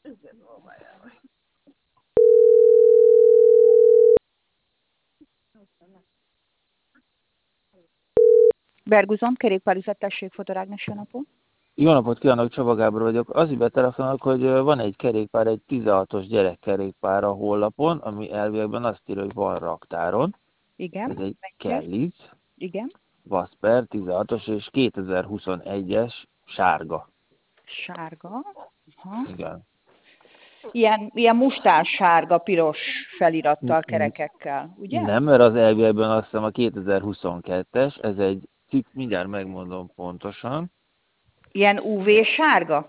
Berguzon, kerékpárüzet, tessék, Fotorágnes, jó napot. Jó napot kívánok, Csaba Gábor vagyok. Azért betelefonálok, hogy van egy kerékpár, egy 16-os gyerekkerékpár a honlapon, ami elviekben azt írja, hogy van raktáron. Igen, Ez egy melyikes? Kellis, Igen. Vasper 16-os és 2021-es sárga. Sárga. Aha. Igen. Ilyen mustás sárga, piros felirattal, N- n- kerekekkel, ugye? Nem, mert az elviekben azt hiszem a 2022-es, ez egy cikk, mindjárt megmondom pontosan. Ilyen UV sárga?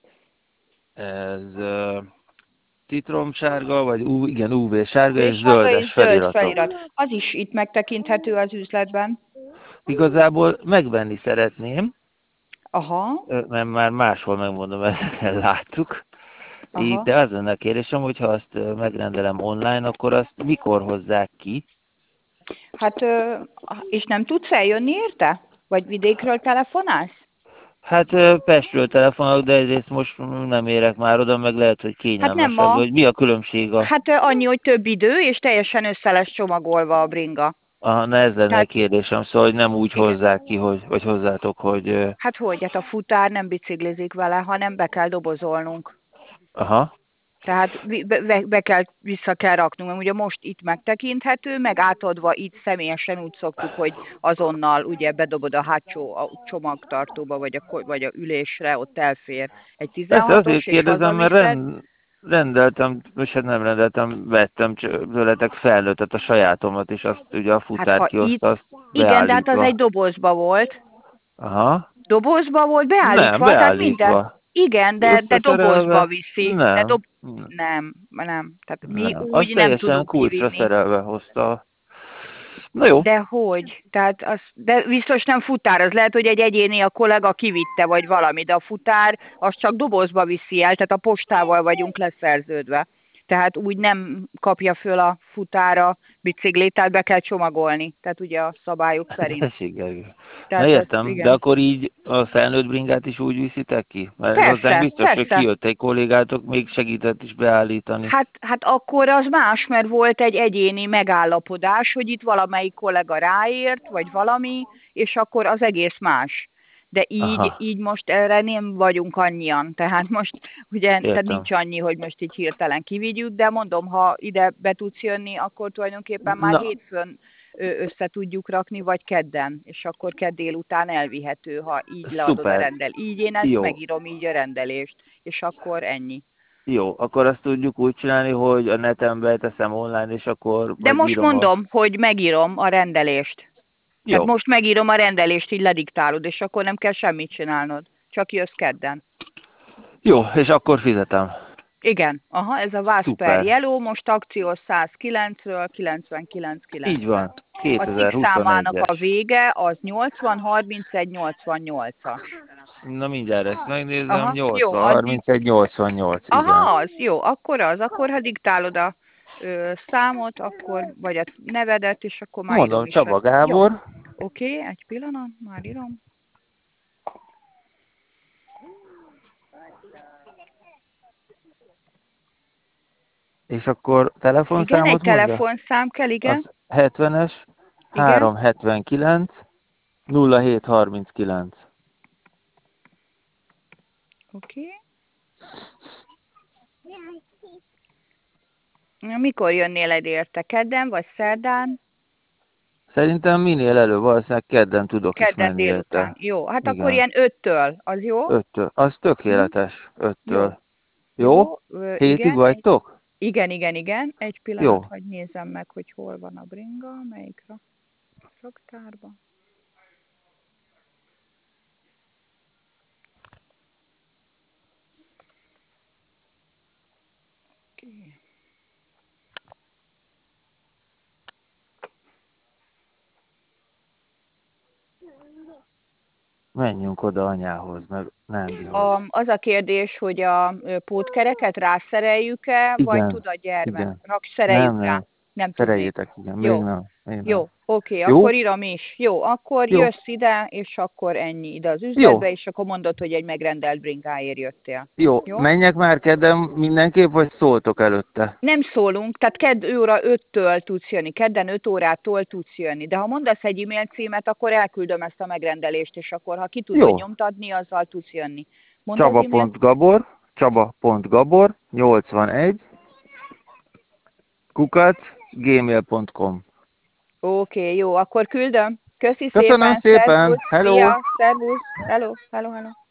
Ez citromsárga, vagy igen, UV UV sárga és sárga és zöldes zöld feliratok. felirat. Az is itt megtekinthető az üzletben. Igazából megvenni szeretném, Aha, mert már máshol megmondom, ezeken láttuk. aha. De az lenne a kérdésem, hogyha azt megrendelem online, akkor azt mikor hozzák ki? Hát, és nem tudsz eljönni érte? Vagy vidékről telefonálsz? Hát Pestről telefonálok, de egyrészt most nem érek már oda, meg lehet, hogy Hát nem kényelmesebb. ma. Vagy mi a különbség a... Hát annyi, hogy több idő, és teljesen össze lesz csomagolva a bringa. Na ez lenne a Tehát kérdésem, szóval hogy nem úgy igen. hozzák ki, hogy, vagy hozzátok, hogy... Hát hogy? Hát a futár nem biciklizik vele, hanem be kell dobozolnunk. Aha. Tehát be kell, vissza kell raknunk, mert ugye most itt megtekinthető, meg átadva itt személyesen úgy szoktuk, hogy azonnal ugye bedobod a hátsó a csomagtartóba, vagy a ülésre, ott elfér egy Persze azért 16-os, és kérdezem, mert hazaviszed. rendeltem, most hát nem rendeltem, vettem tőletek felnőttet a sajátomat, és azt ugye a Hát ha futárkioszta, itt, azt igen, de hát az egy beállítva. dobozba volt. Aha. Dobozba volt Nem, beállítva, tehát minden. beállítva. Igen, de dobozba Összeszerelve? viszi. Nem. Nem. Tehát mi Nem. Az úgy nem teljesen tudunk kulcsra kivinni. szerelve hozta. Na jó. De hogy? Tehát de biztos nem futár, az lehet, hogy egy egyéni a kollega kivitte, vagy valami, de a futár az csak dobozba viszi el, tehát a postával vagyunk leszerződve. Tehát úgy nem kapja föl a futára biciklit, tehát be kell csomagolni. Tehát ugye a szabályok szerint. Sikerül. Na Tehát az, értem, de igen. akkor így a felnőtt bringát is úgy viszitek ki? Mert hozzánk Persze, biztos, hogy persze. kijött egy kollégátok, még segített is beállítani. Hát akkor az más, mert volt egy egyéni megállapodás, hogy itt valamelyik kollega ráért, vagy valami, és akkor az egész más. De így, Aha, így most erre nem vagyunk annyian, tehát most ugye tehát értem. nincs annyi, hogy most így hirtelen kivigyük, de mondom, ha ide be tudsz jönni, akkor tulajdonképpen már Na, hétfőn össze tudjuk rakni, vagy kedden, és akkor kedd délután elvihető, ha így leadod a szuper. rendel. Így én ezt Jó, megírom, így a rendelést, és akkor ennyi. jó. Akkor azt tudjuk úgy csinálni, hogy a neten beteszem online, és akkor De most megírom a... mondom, hogy megírom a rendelést. Tehát Jó, most megírom a rendelést, így lediktálod, és akkor nem kell semmit csinálnod. Csak jössz kedden. jó, és akkor fizetem. Igen, aha, ez a Vásper Szuper. Yellow, most akciós 109-ről 99,90. Így van. A cikk számának a 2021-es. vége az 80-31-88-as. Na mindjárt ezt megnézem. Aha, jó, 80, addig. 31, 88, igen. Aha, az, jó, akkor ha diktálod a számot, akkor, vagy a nevedet, és akkor már írom Mondom, is. Csaba Jó, Gábor. oké, egy pillanat, már írom. És akkor Igen, egy telefonszámot mondja? telefonszám kell, igen. Az 70-es, Igen, 379, 0739. oké. Mikor jönnél el érte? Kedden vagy szerdán? Szerintem minél előbb, valószínűleg kedden tudok is Kedden menni délután. érte. Jó, hát akkor Igen. ilyen 5-től, az jó? 5-től. Az Uh-huh. tökéletes. Jó, 5-től. Jó? jó, Hétig igen, vagytok? igen. Egy pillanat, Jó. hogy nézem meg, hogy hol van a bringa, melyik raktárban. Oké. Menjünk oda anyához, meg Nándihoz. Az a kérdés, hogy a pótkereket rászereljük-e, vagy Igen. tud a gyermek? Igen. Nem, Szereljük rá. nem. Nem tudnék. Szereljétek, igen, még Jó. nem. Még nem. Jó, oké, Jó? akkor írom is. Jó, akkor Jó. jössz ide, és akkor ennyi ide az Jó. üzletbe, és akkor mondod, hogy egy megrendelt bringáért jöttél. Jó, Jó? menjek már kedden mindenképp, vagy szóltok előtte? Nem szólunk, tehát kedd óra 5-től tudsz jönni, kedden 5 órától tudsz jönni, de ha mondasz egy e-mail címet, akkor elküldöm ezt a megrendelést, és akkor ha ki tudod Jó. nyomtatni, azzal tudsz jönni. Mondd az e-mail. Csaba.gabor 81 @gmail.com. Oké, jó, akkor küldöm. Köszi Köszönöm szépen, szépen, szervusz, hello! szia, szervusz, hello, hello, hello.